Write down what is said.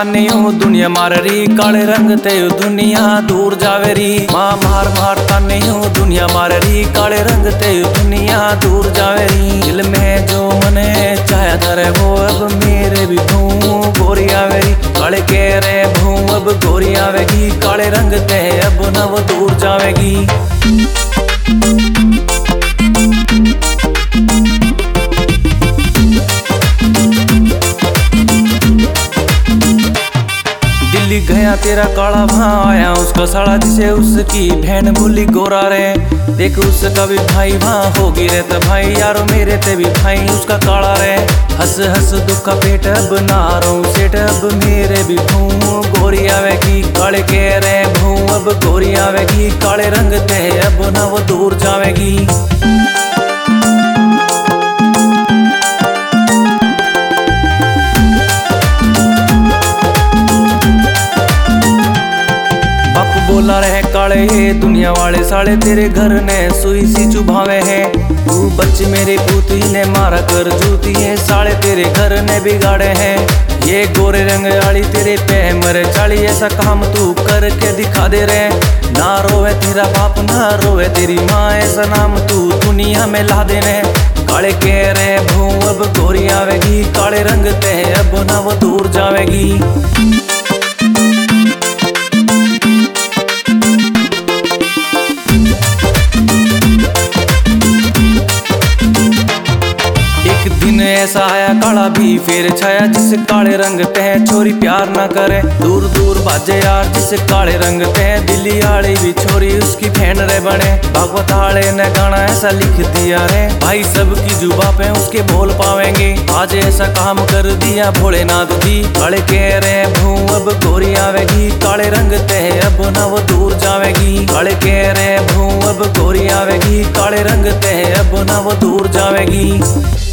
ताने यू दुनिया मार री, काले रंग ते यू दुनिया दूर जावे री। माँ मार मार ताने यू दुनिया मार री, काले रंग ते यू दुनिया दूर जावे री। दिल में जो मने चाहे धरे वो अब मेरे भी भू गोरी आवेगी। काले कह रे भू अब गोरी आवेगी, काले रंग ते अब न वो दूर जावेगी। दिल्ली गया तेरा काला वहाँ आया उसका साला, जिसे उसकी बहन बोली गोरा रे। देख उसका भी भाई वहाँ होगी रे, तो भाई यारो मेरे ते भी भाई उसका काला रे। हंस हंस दुख का पेट अब ना रो सेठ, अब मेरे भी भू गोरी आवेगी। काले कह रे भू अब गोरी आवेगी, काले रंग ते अब ना वो दूर जावेगी। बोला रहे काले ये दुनिया वाले साले, तेरे घर ने सुई सी चुभावे है। तू बच्चे मेरे पूती ने मारा कर जूती है, साले तेरे घर ने बिगाड़े हैं। ये गोरे रंग वाली तेरे पे मरे चाली, ऐसा काम तू करके दिखा दे रे। ना रोवे तेरा बाप ना रोवे तेरी माँ, ऐसा नाम तू दुनिया में ला देने। काले कह रहे भू अब गोरी आवेगी, काले रंग ते अब ना वो दूर जावेगी। दिन ऐसा आया काला भी फिर छाया, जिस काले रंग ते छोरी प्यार ना करे। दूर दूर भाजे यार जिस काले रंग ते, दिल्ली आड़ी भी छोरी उसकी बहन रे बने। भागवत आले ने गाना ऐसा लिख दिया रे, भाई सबकी जुबा पे उसके बोल पावेंगे। आज ऐसा काम कर दिया भोलेनाथ जी, काले कह रहे भू अब गोरी आवेगी, काले रंग ते अब ना वो दूर जावेगी। काले कह रहे भू अब गोरी आवेगी, काले रंग ते अब ना वो दूर जावेगी।